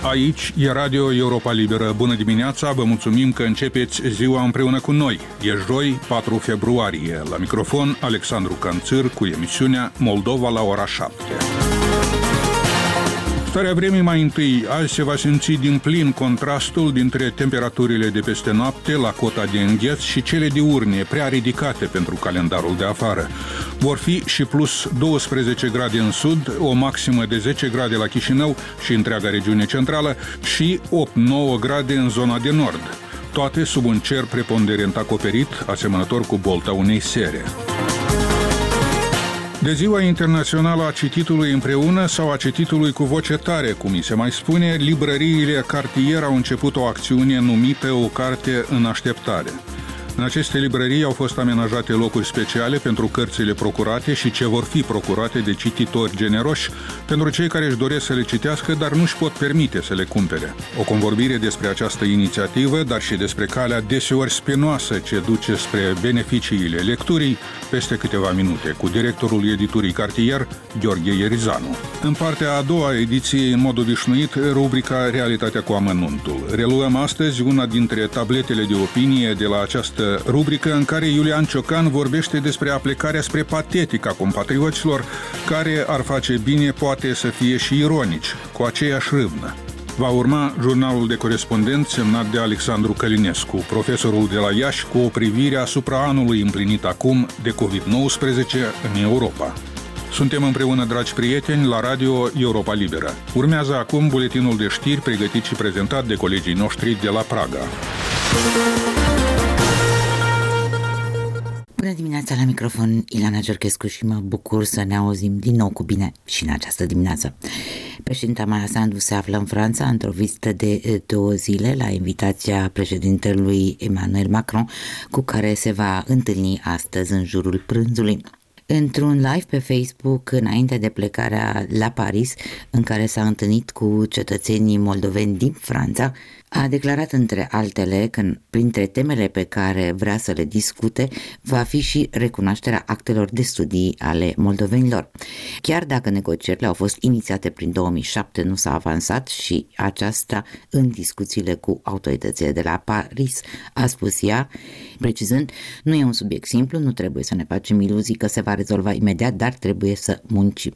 Aici e Radio Europa Liberă. Bună dimineața, vă mulțumim că începeți ziua împreună cu noi. E joi, 4 februarie. La microfon, Alexandru Canțir cu emisiunea Moldova la ora 7. Starea vremii mai întâi. Azi se va simți din plin contrastul dintre temperaturile de peste noapte la cota de îngheț și cele diurne, prea ridicate pentru calendarul de afară. Vor fi și plus 12 grade în sud, o maximă de 10 grade la Chișinău și întreaga regiune centrală și 8-9 grade în zona de nord. Toate sub un cer preponderent acoperit, asemănător cu bolta unei sere. De Ziua Internațională a Cititului împreună sau a Cititului cu voce tare, cum îi se mai spune, librăriile Cartier au început o acțiune numită O carte în așteptare. În aceste librării au fost amenajate locuri speciale pentru cărțile procurate și ce vor fi procurate de cititori generoși pentru cei care își doresc să le citească, dar nu își pot permite să le cumpere. O convorbire despre această inițiativă, dar și despre calea deseori spinoasă ce duce spre beneficiile lecturii, peste câteva minute, cu directorul editurii Cartier, Gheorghe Ierizanu. În partea a doua ediției, în mod obișnuit, rubrica Realitatea cu amănuntul. Reluăm astăzi una dintre tabletele de opinie de la această rubrică în care Iulian Ciocan vorbește despre aplecarea spre patetic a compatrioților care ar face bine poate să fie și ironici, cu aceeași râvnă. Va urma jurnalul de corespondent semnat de Alexandru Călinescu, profesorul de la Iași, cu o privire asupra anului împlinit acum de COVID-19 în Europa. Suntem împreună, dragi prieteni, la Radio Europa Liberă. Urmează acum buletinul de știri pregătit și prezentat de colegii noștri de la Praga. Bună dimineața, la microfon Ilana Georgescu și mă bucur să ne auzim din nou cu bine și în această dimineață. Președinta Maia Sandu se află în Franța într-o vizită de 2 zile la invitația președintelui Emmanuel Macron, cu care se va întâlni astăzi în jurul prânzului. Într-un live pe Facebook, înainte de plecarea la Paris, în care s-a întâlnit cu cetățenii moldoveni din Franța, a declarat între altele că printre temele pe care vrea să le discute va fi și recunoașterea actelor de studii ale moldovenilor. Chiar dacă negocierile au fost inițiate prin 2007, nu s-a avansat și aceasta în discuțiile cu autoritățile de la Paris, a spus ea, precizând, nu e un subiect simplu, nu trebuie să ne facem iluzii că se va rezolva imediat, dar trebuie să muncim.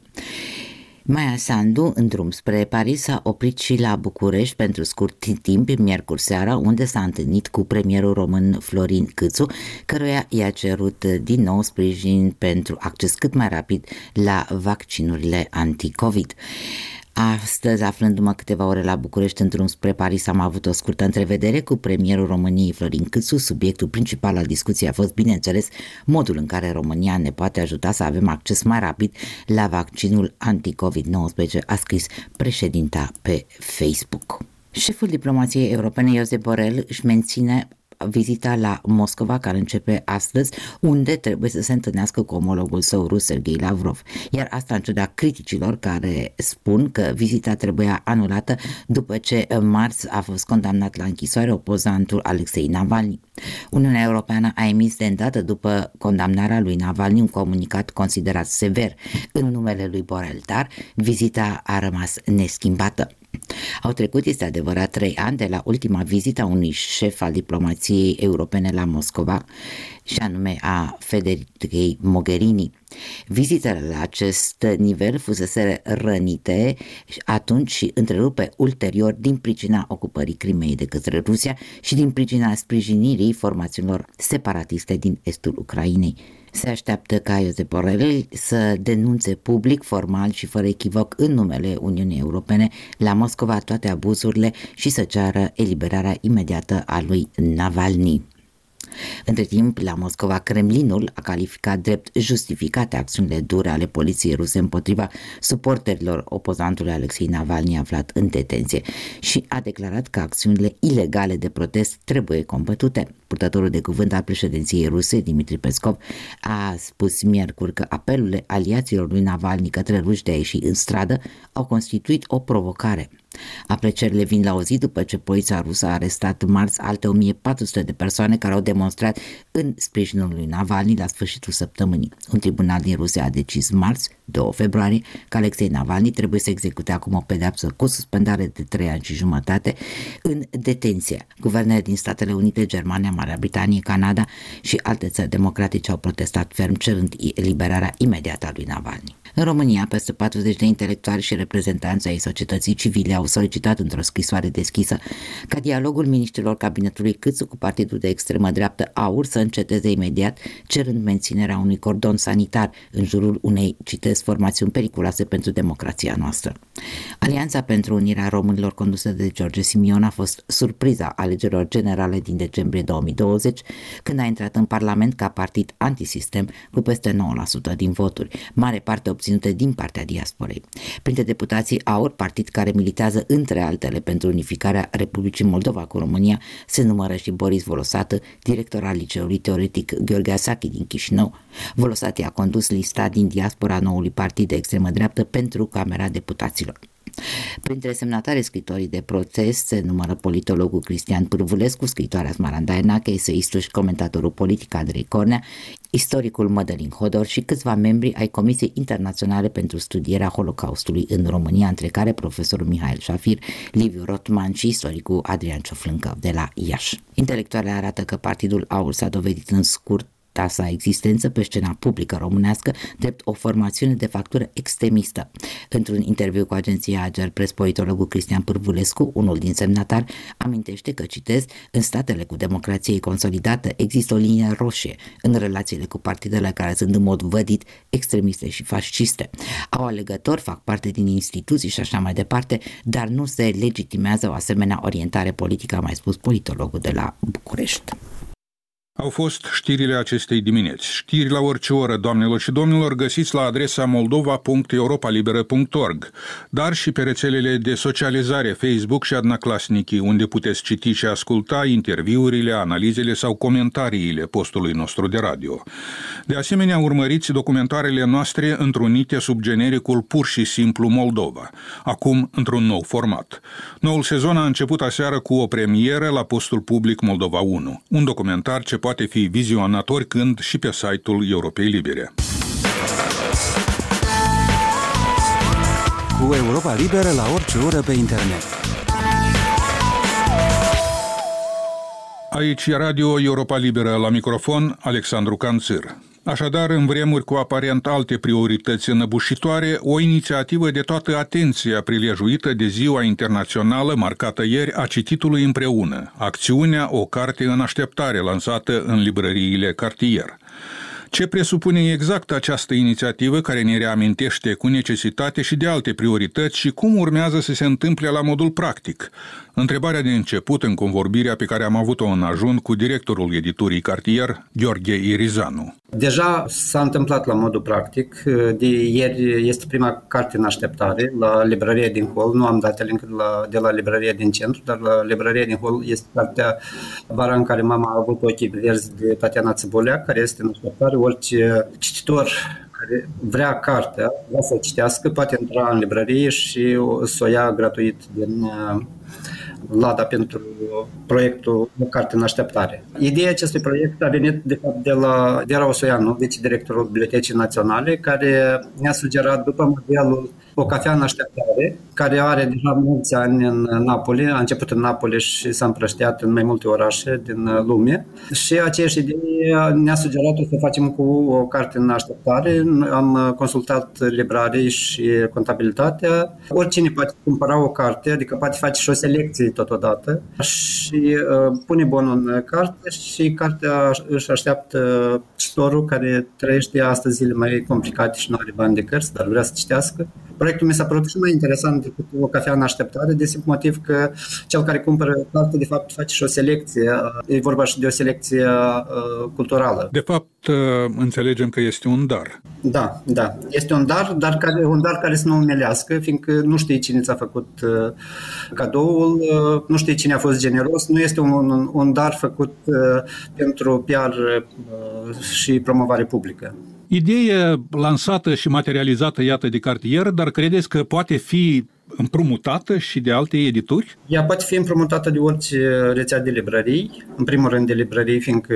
Maia Sandu, în drum spre Paris, s-a oprit și la București pentru scurt timp, miercuri seara, unde s-a întâlnit cu premierul român Florin Câțu, căruia i-a cerut din nou sprijin pentru acces cât mai rapid la vaccinurile anti-COVID. Astăzi, aflându-mă câteva ore la București în drum spre Paris, am avut o scurtă întrevedere cu premierul României Florin Câțu. Subiectul principal al discuției a fost, bineînțeles, modul în care România ne poate ajuta să avem acces mai rapid la vaccinul anti-COVID-19, a scris președinta pe Facebook. Șeful diplomației europene, Josep Borrell, își menține vizita la Moscova, care începe astăzi, unde trebuie să se întâlnească cu omologul său rus, Sergei Lavrov. Iar asta în ciuda criticilor care spun că vizita trebuia anulată după ce în marți a fost condamnat la închisoare opozantul Alexei Navalny. Uniunea Europeană a emis de îndată după condamnarea lui Navalny un comunicat considerat sever în numele lui Borrell, dar vizita a rămas neschimbată. Au trecut, este adevărat, 3 ani de la ultima vizită a unui șef al diplomației europene la Moscova, și anume a Federicei Mogherini. Vizitele la acest nivel fusese rănite atunci și întrerupe ulterior din pricina ocupării Crimeei de către Rusia și din pricina sprijinirii formațiunilor separatiste din estul Ucrainei. Se așteaptă ca Josep Borrell să denunțe public, formal și fără echivoc în numele Uniunii Europene la Moscova toate abuzurile și să ceară eliberarea imediată a lui Navalny. Între timp, la Moscova, Kremlinul a calificat drept justificate acțiunile dure ale poliției ruse împotriva suporterilor opozantului Alexei Navalny aflat în detenție și a declarat că acțiunile ilegale de protest trebuie combătute. Purtătorul de cuvânt al președinției ruse, Dmitri Peskov, a spus miercuri că apelurile aliaților lui Navalny către ruși de a ieși în stradă au constituit o provocare. Aprecierile vin la o zi după ce poliția rusă a arestat marți alte 1400 de persoane care au demonstrat în sprijinul lui Navalny la sfârșitul săptămânii. Un tribunal din Rusia a decis marți, 2 februarie, că Alexei Navalny trebuie să execute acum o pedeapsă cu suspendare de 3 ani și jumătate în detenție. Guvernele din Statele Unite, Germania, Marea Britanie, Canada și alte țări democratice au protestat ferm cerând eliberarea imediată a lui Navalny. În România, peste 40 de intelectuali și reprezentanți ai societății civile au solicitat într-o scrisoare deschisă ca dialogul miniștrilor cabinetului Câțu cu partidul de extremă dreaptă AUR să înceteze imediat, cerând menținerea unui cordon sanitar în jurul unei, citez, formațiuni periculoase pentru democrația noastră. Alianța pentru Unirea Românilor condusă de George Simion a fost surpriza alegerilor generale din decembrie 2020, când a intrat în Parlament ca partid antisistem cu peste 9% din voturi, mare parte obținute din partea diasporei. Printre deputații AUR, partid care militează între altele pentru unificarea Republicii Moldova cu România, se numără și Boris Volosată, director al Liceului Teoretic Gheorghe Asachi din Chișinău. Volosati a condus lista din diaspora noului partid de extremă dreaptă pentru Camera Deputaților. Printre semnatari scritorii de protest se numără politologul Cristian Pârvulescu, scritoarea Smaranda Enache, eseistul și comentatorul politic Andrei Cornea, istoricul Mădălin Hodor și câțiva membri ai Comisiei Internaționale pentru Studierea Holocaustului în România, între care profesorul Mihail Șafir, Liviu Rotman și istoricul Adrian Cioflâncă de la Iași. Intelectualele arată că partidul AUR s-a dovedit în scurt sa existență pe scena publică românească drept o formațiune de factură extremistă. Într-un interviu cu agenția Ager Press, politologul Cristian Pârvulescu, unul din semnatari, amintește că, citez, în statele cu democrație consolidată există o linie roșie în relațiile cu partidele care sunt în mod vădit extremiste și fasciste. Au alegători, fac parte din instituții și așa mai departe, dar nu se legitimează o asemenea orientare politică, a mai spus politologul de la București. Au fost știrile acestei dimineți. Știri la orice oră, doamnelor și domnilor, găsiți la adresa moldova.europalibera.org, dar și pe rețelele de socializare Facebook și Adnaclasnici, unde puteți citi și asculta interviurile, analizele sau comentariile postului nostru de radio. De asemenea, urmăriți documentarele noastre întrunite sub genericul Pur și Simplu Moldova, acum într-un nou format. Noul sezon a început aseară cu o premieră la postul public Moldova 1, un documentar ce poate fi vizionat oricând și pe site-ul Europei Libere. Cu Europa Liberă la orice oră pe internet. Aici e Radio Europa Liberă, la microfon Alexandru Canțir. Așadar, în vremuri cu aparent alte priorități înăbușitoare, o inițiativă de toată atenția prilejuită de Ziua Internațională marcată ieri a cititului împreună, acțiunea O carte în așteptare, lansată în librăriile Cartier. Ce presupune exact această inițiativă care ne reamintește cu necesitate și de alte priorități și cum urmează să se întâmple la modul practic? Întrebarea de început în convorbirea pe care am avut-o în ajun cu directorul editurii Cartier, Gheorghe Irizanu. Deja s-a întâmplat la modul practic. De ieri este prima carte în așteptare la librăria din Hol. Nu am datele încă de la librăria din centru, dar la librăria din Hol este cartea Vara în care mama a avut ochii verzi de Tatiana Țăbolea, care este în așteptare. Orice cititor care vrea cartea, vrea să o citească, poate intra în librărie și să o ia gratuit din Lada pentru proiectul O carte în așteptare. Ideea acestui proiect a venit de fapt de la Vera Osoianu, vicedirectorul Bibliotecii Naționale, care ne-a sugerat după modelul O cafea în așteptare, care are deja mulți ani în Napoli, a început în Napoli și s-a împrăștiat în mai multe orașe din lume. Și aceeași idee ne-a sugerat să facem cu O carte în așteptare. Am consultat librarii și contabilitatea. Oricine poate cumpăra o carte, adică poate face și o selecție totodată și pune bonul în carte și cartea își așteaptă cititorul care trăiește astăzi zile mai complicate și nu are bani de cărți, dar vrea să citească. Proiectul mi s-a părut și mai interesant decât o cafea în așteptare, de simplu motiv că cel care cumpără carte, de fapt, face și o selecție. E vorba și de o selecție culturală. De fapt, înțelegem că este un dar. Da. Este un dar care să nu umelească, fiindcă nu știi cine ți-a făcut cadoul, nu știi cine a fost generos, nu este un dar făcut pentru PR și promovare publică. Idee lansată și materializată, iată, de Cartier, dar credeți că poate fi împrumutată și de alte edituri? Ea poate fi împrumutată de orice rețea de librării, în primul rând de librării, fiindcă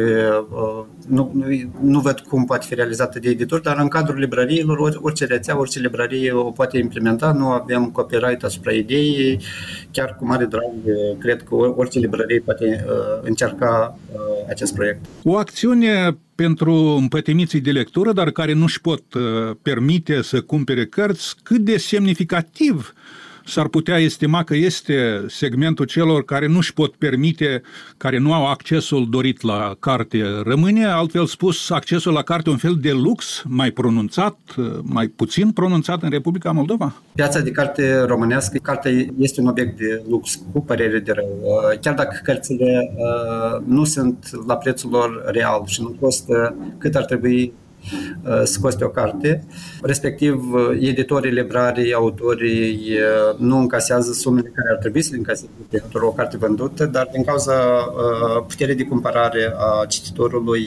nu văd cum poate fi realizată de editori, dar în cadrul librăriilor, orice rețea, orice librărie o poate implementa, nu avem copyright asupra ideii, chiar cu mare drag, cred că orice librărie poate încerca acest proiect. O acțiune pentru împătimiții de lectură, dar care nu-și pot permite să cumpere cărți, cât de semnificativ s-ar putea estima că este segmentul celor care nu-și pot permite, care nu au accesul dorit la carte. Rămâne, altfel spus, accesul la carte un fel de lux mai pronunțat, mai puțin pronunțat în Republica Moldova? Piața de carte românească, cartea este un obiect de lux, cu părere de rău. Chiar dacă cărțile nu sunt la prețul lor real și nu costă cât ar trebui să coste o carte, respectiv editorii, librarii, autorii nu încasează sumele care ar trebui să le încaseze pentru o carte vândută, dar din cauza puterii de cumpărare a cititorului,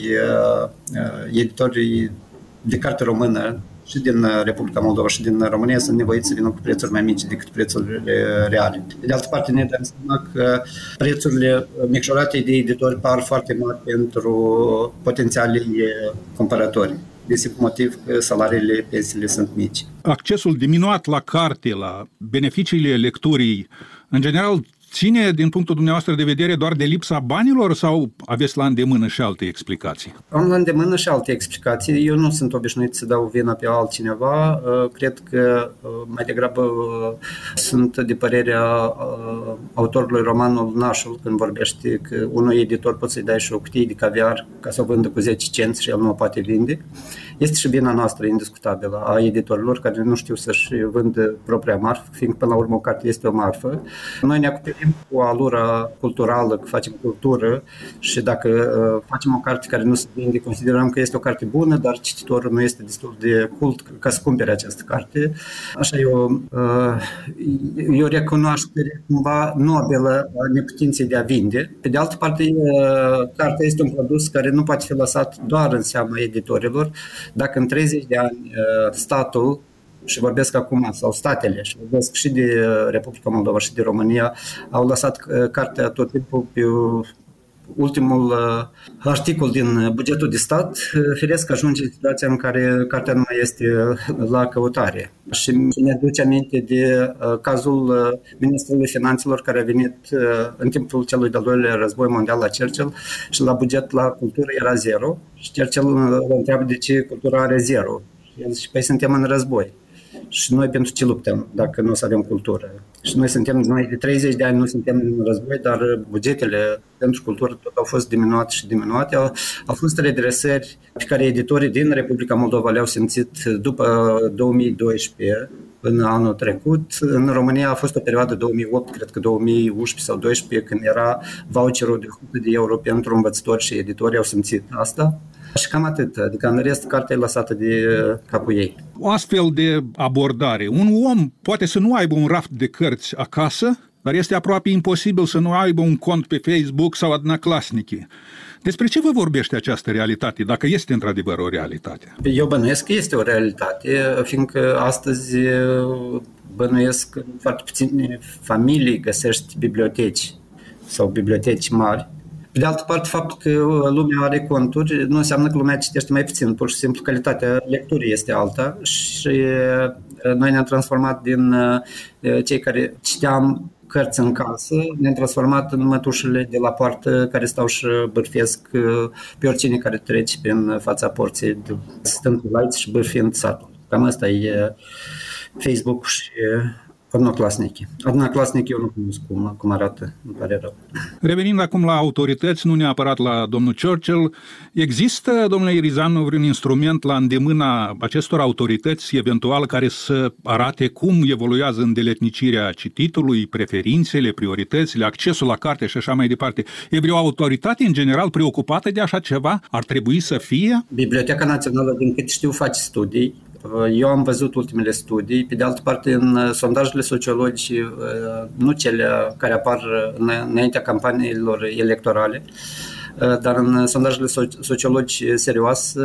editorii de carte română și din Republica Moldova și din România sunt nevoiți să vină cu prețuri mai mici decât prețurile reale. De altă parte, ne dăm seama că prețurile micșorate de editori par foarte mari pentru potențialii cumpărători. De simplu motiv că salariile, pensiile sunt mici. Accesul diminuat la carte, la beneficiile lecturii, în general, ține, din punctul dumneavoastră de vedere, doar de lipsa banilor sau aveți la îndemână și alte explicații? Am la îndemână și alte explicații. Eu nu sunt obișnuit să dau vina pe altcineva. Cred că mai degrabă sunt de părerea autorului romanul Nașul, când vorbește că unui editor poți să-i dai și o cutie de caviar ca să o vândă cu 10 cenți și el nu o poate vinde. Este și vina noastră indiscutabilă a editorilor care nu știu să-și vândă propria marfă, fiindcă până la urmă o carte este o marfă. Noi ne acoperim cu alura culturală, că facem cultură și dacă facem o carte care nu se vinde, considerăm că este o carte bună, dar cititorul nu este destul de cult ca să cumpere această carte. Așa e o recunoaștere cumva nobilă a neputinței de a vinde. Pe de altă parte, cartea este un produs care nu poate fi lăsat doar în seama editorilor. Dacă în 30 de ani statul, și vorbesc acum, sau statele, și vorbesc și de Republica Moldova și de România, au lăsat cartea tot timpul pe ultimul articol din bugetul de stat, firesc ajunge în situația în care cartea nu mai este la căutare. Și ne aduce aminte de cazul ministrului finanțelor care a venit în timpul celui de-al doilea război mondial la Churchill și la buget la cultură era zero și Churchill îl întreabă de ce cultura are zero. Și el zice, păi suntem în război. Și noi pentru ce luptăm dacă nu o să avem cultură? Și noi de 30 de ani nu suntem în război, dar bugetele pentru cultură tot au fost diminuate și diminuate. Au fost redresări pe care editorii din Republica Moldova le-au simțit după 2012 până anul trecut. În România a fost o perioadă 2008, cred că 2011 sau 2012, când era voucherul de 100 de euro pentru învățători și editorii au simțit asta. Și cam atât, adică în rest cartea e lăsată de capul ei. O astfel de abordare, un om poate să nu aibă un raft de cărți acasă, dar este aproape imposibil să nu aibă un cont pe Facebook sau Одноклассники. Despre ce vă vorbește această realitate, dacă este într-adevăr o realitate? Eu bănuiesc că este o realitate, fiindcă astăzi bănuiesc că foarte puține familii găsești biblioteci sau biblioteci mari. Pe de altă parte, faptul că lumea are conturi nu înseamnă că lumea citește mai puțin, pur și simplu calitatea lecturii este alta și noi ne-am transformat din cei care citeam cărți în casă, ne-am transformat în mătușele de la poartă care stau și bârfesc pe oricine care trece prin fața porții, stând cu lights și bârfind satul. Cam asta e Facebook și Odnoclasnici. Odnoclasnici eu nu cunosc cum arată, îmi pare rău. Revenind acum la autorități, nu neapărat la domnul Churchill, există, domnule Irizanov, un instrument la îndemâna acestor autorități, eventual, care să arate cum evoluează îndeletnicirea cititului, preferințele, prioritățile, accesul la carte și așa mai departe? E vreo autoritate, în general, preocupată de așa ceva? Ar trebui să fie? Biblioteca Națională, din cât știu, face studii. Eu am văzut ultimele studii. Pe de altă parte, în sondajele sociologice, nu cele care apar înaintea campaniilor electorale, dar în sondajele sociologice serioase,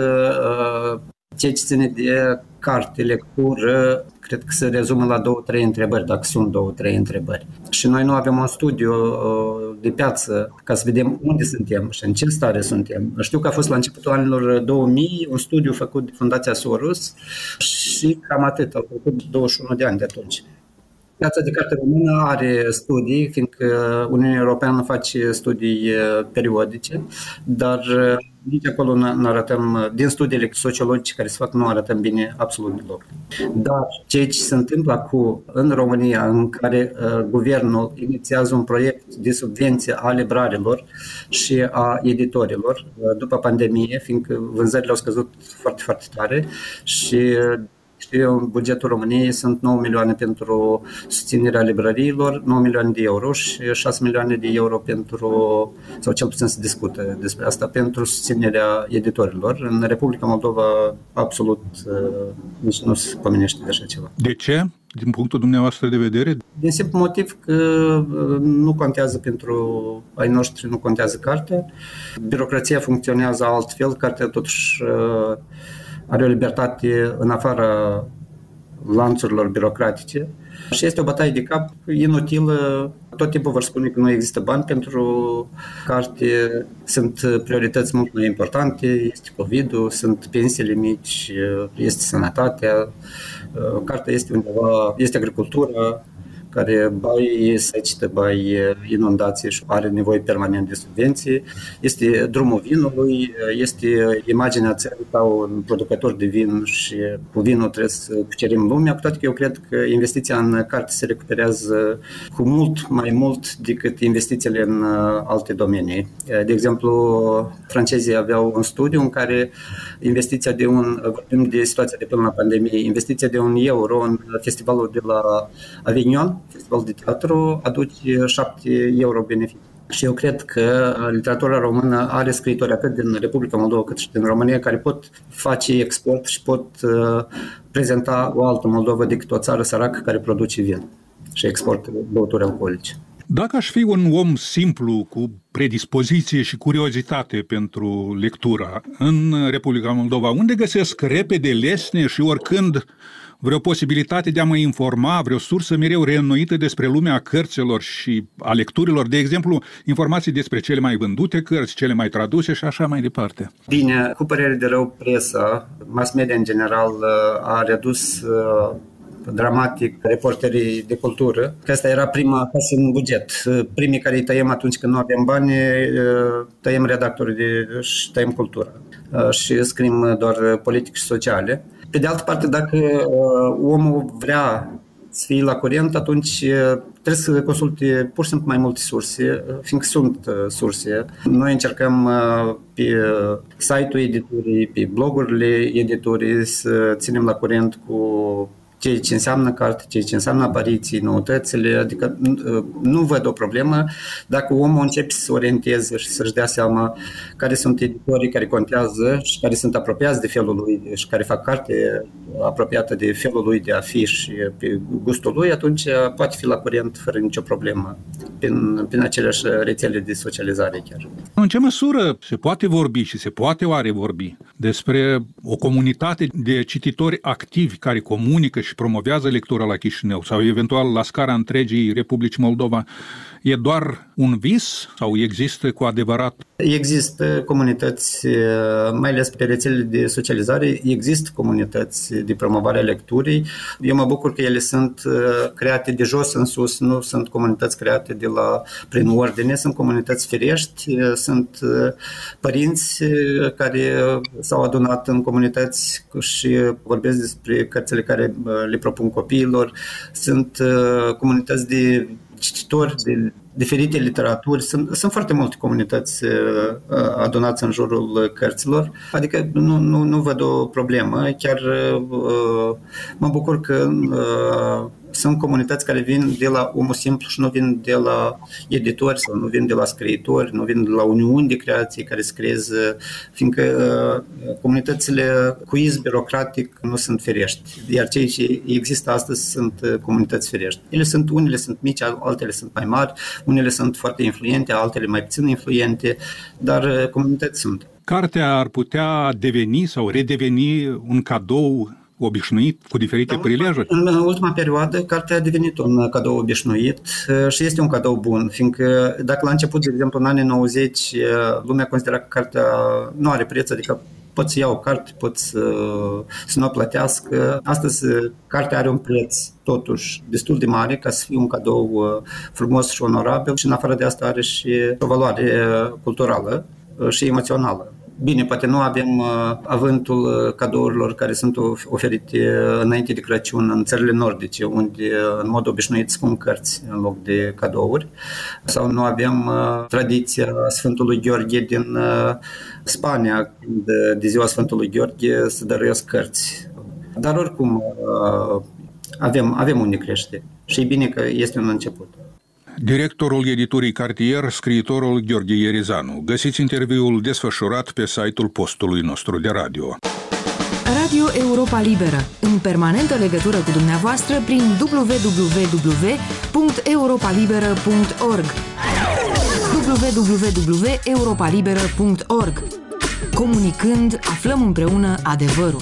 ceea ce ține de carte, lectură, cred că se rezumă la 2-3 întrebări, dacă sunt 2-3 întrebări. Și noi nu avem un studiu de piață ca să vedem unde suntem și în ce stare suntem. Știu că a fost la începutul anilor 2000 un studiu făcut de Fundația Soros și cam atât, au făcut 21 de ani de atunci. Piața de carte română are studii, fiindcă Uniunea Europeană face studii periodice, dar nici acolo nu arătăm, din studiile sociologice care se fac, nu arătăm bine absolut deloc. Dar ceea ce se întâmplă în România, în care guvernul inițiază un proiect de subvenție a librarilor și a editorilor după pandemie, fiindcă vânzările au scăzut foarte, foarte tare și în bugetul României sunt 9 milioane pentru susținerea librăriilor, 9 milioane de euro și 6 milioane de euro pentru, sau cel puțin se discută despre asta, pentru susținerea editorilor. În Republica Moldova absolut nici nu se pomenește de așa ceva. De ce? Din punctul dumneavoastră de vedere? Din simplu motiv că nu contează pentru ai noștri, nu contează cartea. Birocrația funcționează altfel, cartea totuși are o libertate în afara lanțurilor birocratice și este o bătaie de cap inutilă. Tot timpul vor spune că nu există bani pentru carte, sunt priorități mult mai importante, este COVID-ul, sunt pensiile mici, este sănătatea, cartea este undeva, este agricultura, care bai secetă, bai inundații și are nevoie permanent de subvenții. Este drumul vinului, este imaginea țării ca un producător de vin și cu vinul trebuie să cucerim lumea, cu toate că eu cred că investiția în carte se recuperează cu mult mai mult decât investițiile în alte domenii. De exemplu, francezii aveau un studiu în care investiția vorbim de situația de până la pandemie, investiția de €1 în festivalul de la Avignon, festival de teatru, aduce €7 beneficii. Și eu cred că literatura română are scriitori atât din Republica Moldova cât și din România care pot face export și pot prezenta o altă Moldova decât o țară săracă care produce vin și exportă băuturi alcoolice. Dacă aș fi un om simplu, cu predispoziție și curiozitate pentru lectura în Republica Moldova, unde găsesc repede, lesne și oricând vreo posibilitate de a mă informa, vreo sursă mereu reînnoită despre lumea cărților și a lecturilor, de exemplu, informații despre cele mai vândute cărți, cele mai traduse și așa mai departe? Bine, cu părere de rău, presa, mass media în general, a redus dramatic reporterii de cultură, că asta era prima casă în buget. Primii care îi tăiem atunci când nu avem bani, tăiem redactorii și tăiem cultura și scriem doar politici și sociale. Pe de altă parte, dacă omul vrea să fie la curent, atunci trebuie să consulte pur și simplu mai multe surse, fiindcă sunt surse. Noi încercăm pe site-ul editurii, pe blogurile editurii să ținem la curent cu ceea ce înseamnă carte, ceea ce înseamnă apariții, noutățile, adică nu văd o problemă dacă omul începe să se orienteze și să-și dea seama care sunt editorii care contează și care sunt apropiați de felul lui și care fac carte apropiată de felul lui de a fi și pe gustul lui, atunci poate fi la curent fără nicio problemă prin aceleași rețele de socializare chiar. În ce măsură se poate vorbi și se poate oare vorbi despre o comunitate de cititori activi care comunică și promovează lectura la Chișinău sau eventual la scara întregii Republici Moldova? E doar un vis sau există cu adevărat Există comunități, mai ales pe rețelele de socializare, există comunități de promovare a lecturii. Eu mă bucur că ele sunt create de jos în sus, nu sunt comunități create prin ordine, sunt comunități firești, sunt părinți care s-au adunat în comunități și vorbesc despre cărțile care le propun copiilor, sunt comunități de cititori de diferite literaturi, sunt foarte multe comunități adunate în jurul cărților, adică nu văd o problemă, chiar mă bucur că sunt comunități care vin de la omul simplu și nu vin de la editori sau nu vin de la scriitori, nu vin de la uniuni de creație care se creează, fiindcă comunitățile cu iz birocratic nu sunt firești, iar cei ce există astăzi sunt comunități firești. Unele sunt mici, altele sunt mai mari, unele sunt foarte influente, altele mai puțin influente, dar comunități sunt. Cartea ar putea deveni sau redeveni un cadou obișnuit cu diferite prilejuri? În ultima perioadă, cartea a devenit un cadou obișnuit și este un cadou bun, fiindcă dacă la început, de exemplu, în anii 90, lumea considera că cartea nu are preț, adică pot să iau o carte, pot să nu o plătească. Astăzi, cartea are un preț, totuși, destul de mare ca să fie un cadou frumos și onorabil și, în afară de asta, are și o valoare culturală și emoțională. Bine, poate nu avem avântul cadourilor care sunt oferite înainte de Crăciun în țările nordice, unde în mod obișnuit spun cărți în loc de cadouri, sau nu avem tradiția Sfântului Gheorghe din Spania, când de ziua Sfântului Gheorghe se dăruiesc cărți. Dar oricum avem unde crește și e bine că este un început. Directorul editurii Cartier, scriitorul Gheorghe Ierizanu. Găsiți interviul desfășurat pe site-ul postului nostru de radio. Radio Europa Liberă, în permanentă legătură cu dumneavoastră prin www.europalibera.org www.europalibera.org. Comunicând, aflăm împreună adevărul.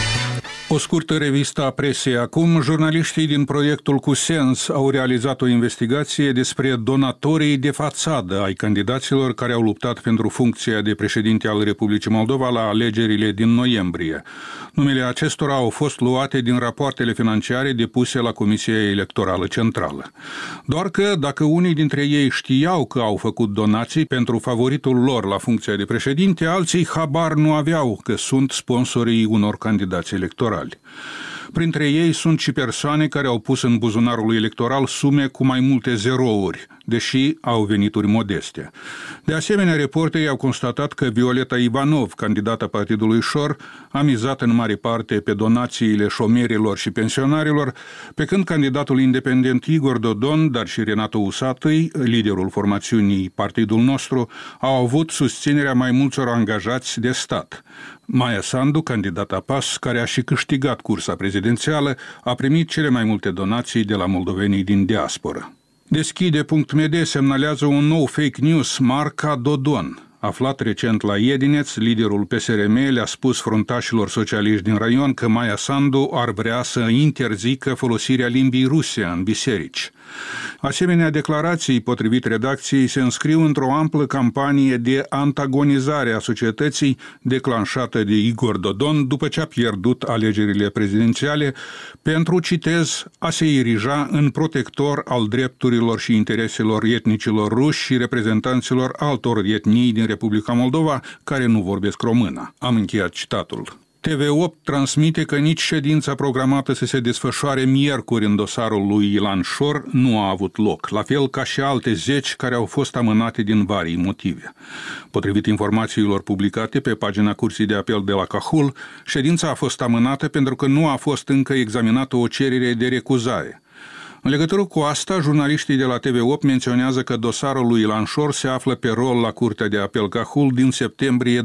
O scurtă revistă a presei acum. Jurnaliștii din proiectul Cu Sens au realizat o investigație despre donatorii de fațadă ai candidaților care au luptat pentru funcția de președinte al Republicii Moldova la alegerile din noiembrie. Numele acestora au fost luate din rapoartele financiare depuse la Comisia Electorală Centrală. Doar că, dacă unii dintre ei știau că au făcut donații pentru favoritul lor la funcția de președinte, alții habar nu aveau că sunt sponsorii unor candidați electorali. Printre ei sunt și persoane care au pus în buzunarul electoral sume cu mai multe zerouri, deși au venituri modeste. De asemenea, reporterii au constatat că Violeta Ivanov, candidata Partidului Șor, a mizat în mare parte pe donațiile șomerilor și pensionarilor, pe când candidatul independent Igor Dodon, dar și Renato Usatăi, liderul formațiunii Partidul Nostru, au avut susținerea mai multor angajați de stat. Maia Sandu, candidata PAS, care a și câștigat cursa prezidențială, a primit cele mai multe donații de la moldovenii din diasporă. Deschide.md semnalează un nou fake news, marca Dodon. Aflat recent la Iedineț, liderul PSRM le-a spus fruntașilor socialiști din raion că Maia Sandu ar vrea să interzică folosirea limbii ruse în biserici. Asemenea declarații, potrivit redacției, se înscriu într-o amplă campanie de antagonizare a societății declanșată de Igor Dodon după ce a pierdut alegerile prezidențiale pentru, citez, a se erija în protector al drepturilor și intereselor etnicilor ruși și reprezentanților altor etnii din Republica Moldova care nu vorbesc română. Am încheiat citatul. TV8 transmite că nici ședința programată să se desfășoare miercuri în dosarul lui Ilan Șor nu a avut loc, la fel ca și alte 10 care au fost amânate din varii motive. Potrivit informațiilor publicate pe pagina Curții de Apel de la Cahul, ședința a fost amânată pentru că nu a fost încă examinată o cerere de recuzare. În legătură cu asta, jurnaliștii de la TV8 menționează că dosarul lui Ilan Șor se află pe rol la Curtea de Apel Cahul din septembrie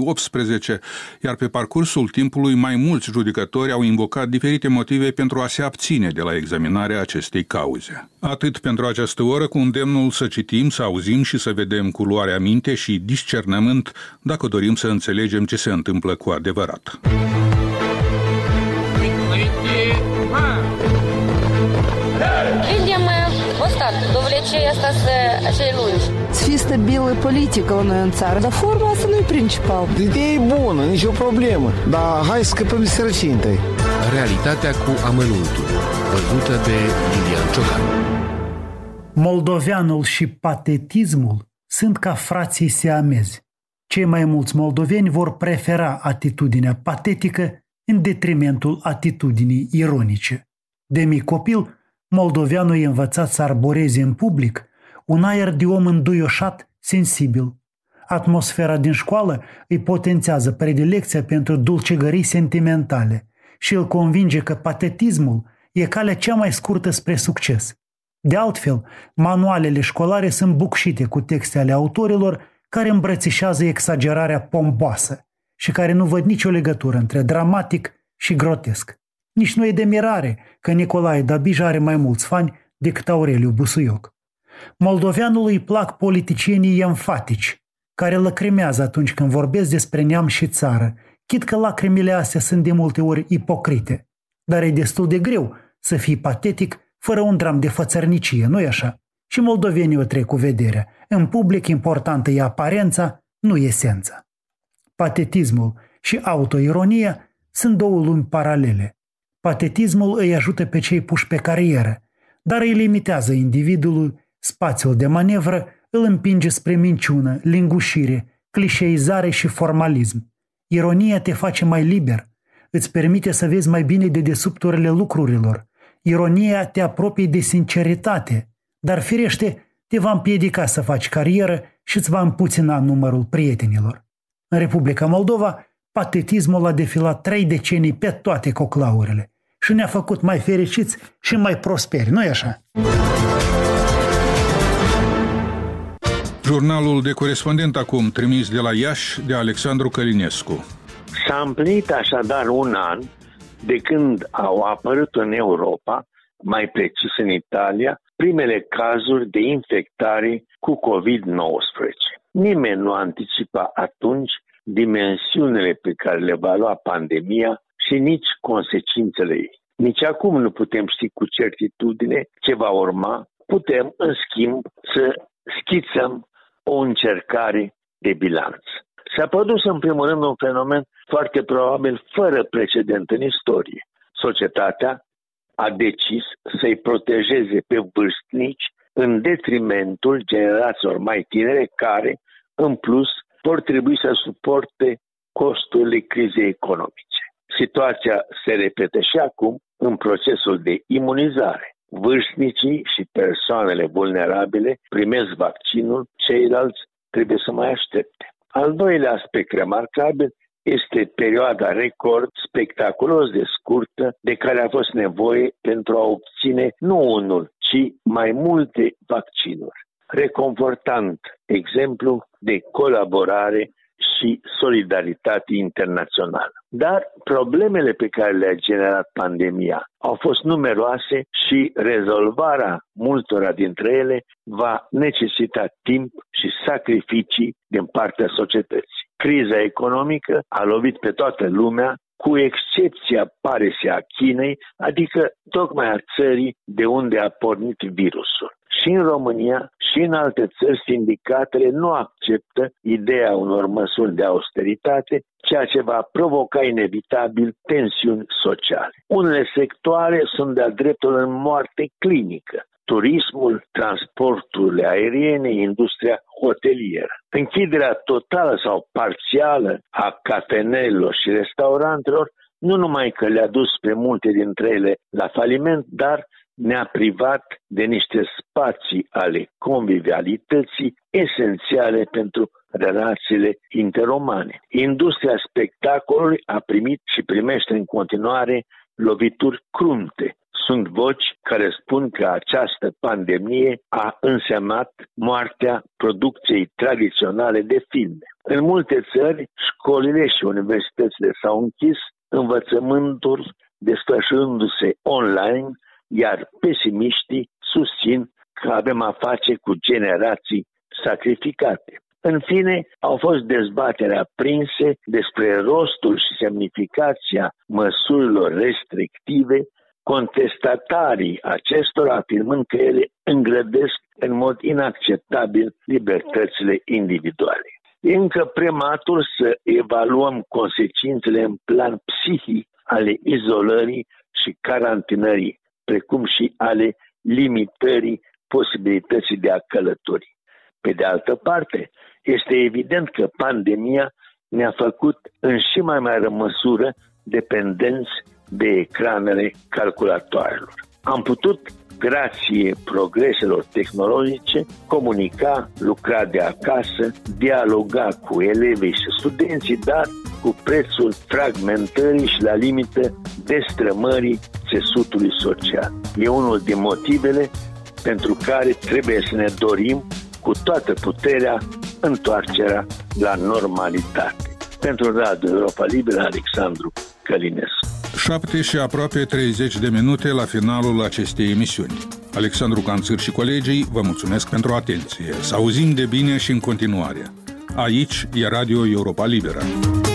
2018, iar pe parcursul timpului mai mulți judecători au invocat diferite motive pentru a se abține de la examinarea acestei cauze. Atât pentru această oră, cu îndemnul să citim, să auzim și să vedem cu luarea minte și discernământ dacă dorim să înțelegem ce se întâmplă cu adevărat. Видим, вот так, cei lungi. Să fie stabilă politică la noi în țară, dar forma asta nu e principal. Ideea e bună, nicio problemă, dar hai să scăpăm de sărăcie întâi. Realitatea cu amănuntul, văzută de Lilian Ciocan. Moldoveanul și patetismul sunt ca frații siamezi. Cei mai mulți moldoveni vor prefera atitudinea patetică în detrimentul atitudinii ironice. De mic copil, moldoveanul e învățat să arboreze în public un aer de om înduioșat, sensibil. Atmosfera din școală îi potențează predilecția pentru dulcegării sentimentale și îl convinge că patetismul e calea cea mai scurtă spre succes. De altfel, manualele școlare sunt bucșite cu texte ale autorilor care îmbrățișează exagerarea pompoasă și care nu văd nicio legătură între dramatic și grotesc. Nici nu e de mirare că Nicolae Dabij are mai mulți fani decât Aureliu Busuioc. Moldoveanului îi plac politicienii emfatici, care lăcrimează atunci când vorbesc despre neam și țară, chit că lacrimile astea sunt de multe ori ipocrite. Dar e destul de greu să fii patetic fără un dram de fățărnicie, nu-i așa? Și moldovenii o trec cu vederea. În public importantă e aparența, nu esența. Patetismul și autoironia sunt două lumi paralele. Patetismul îi ajută pe cei puși pe carieră, dar îi limitează individului spațiul de manevră, îl împinge spre minciună, lingușire, clișeizare și formalism. Ironia te face mai liber, îți permite să vezi mai bine dedesubturile lucrurilor. Ironia te apropie de sinceritate, dar firește te va împiedica să faci carieră și îți va împuțina numărul prietenilor. În Republica Moldova, patetismul a defilat 3 decenii pe toate coclaurile și ne-a făcut mai fericiți și mai prosperi, nu-i așa? Jurnalul de corespondent acum, trimis de la Iași de Alexandru Călinescu. S-a împlinit așadar un an de când au apărut în Europa, mai precis în Italia, primele cazuri de infectare cu COVID-19. Nimeni nu anticipa atunci dimensiunile pe care le va lua pandemia și nici consecințele ei. Nici acum nu putem ști cu certitudine ce va urma. Putem, în schimb, să schițăm o încercare de bilanț. S-a produs în primul rând un fenomen foarte probabil fără precedent în istorie. Societatea a decis să-i protejeze pe vârstnici în detrimentul generațiilor mai tinere care, în plus, vor trebui să suporte costurile crizei economice. Situația se repetă și acum în procesul de imunizare. Vârstnicii și persoanele vulnerabile primesc vaccinul, ceilalți trebuie să mai aștepte. Al doilea aspect remarcabil este perioada record spectaculos de scurtă de care a fost nevoie pentru a obține nu unul, ci mai multe vaccinuri. Reconfortant exemplu de colaborare și solidaritate internațională. Dar problemele pe care le-a generat pandemia au fost numeroase și rezolvarea multora dintre ele va necesita timp și sacrificii din partea societății. Criza economică a lovit pe toată lumea, cu excepția, pare să, a Chinei, adică tocmai a țării de unde a pornit virusul. Și în România și în alte țări, sindicatele nu acceptă ideea unor măsuri de austeritate, ceea ce va provoca inevitabil tensiuni sociale. Unele sectoare sunt de-a dreptul în moarte clinică. Turismul, transporturile aeriene, industria hotelieră. Închiderea totală sau parțială a cafenelelor și restaurantelor nu numai că le-a dus pe multe dintre ele la faliment, dar ne-a privat de niște spații ale convivialității esențiale pentru relațiile interomane. Industria spectacolului a primit și primește în continuare lovituri crunte. Sunt voci care spun că această pandemie a însemnat moartea producției tradiționale de filme. În multe țări, școlile și universitățile s-au închis, învățământul desfășurându-se online, iar pesimiștii susțin că avem a face cu generații sacrificate. În fine, au fost dezbatere aprinse despre rostul și semnificația măsurilor restrictive, contestatarii acestora afirmând că ele îngrădesc în mod inacceptabil libertățile individuale. E încă prematur să evaluăm consecințele în plan psihic ale izolării și carantinării, precum și ale limitării posibilității de a călători. Pe de altă parte, este evident că pandemia ne-a făcut în și mai mare măsură dependenți de ecranele calculatoarelor. Am putut, grație progreselor tehnologice, comunica, lucra de acasă, dialoga cu elevii și studenții, dar cu prețul fragmentării și la limită destrămării țesutului social. E unul din motivele pentru care trebuie să ne dorim cu toată puterea întoarcerea la normalitate. Pentru Radio Europa Liberă, Alexandru Călinescu. 7 și aproape 30 de minute la finalul acestei emisiuni. Alexandru Canțâr și colegii vă mulțumesc pentru atenție. Să auzim de bine și în continuare. Aici e Radio Europa Liberă.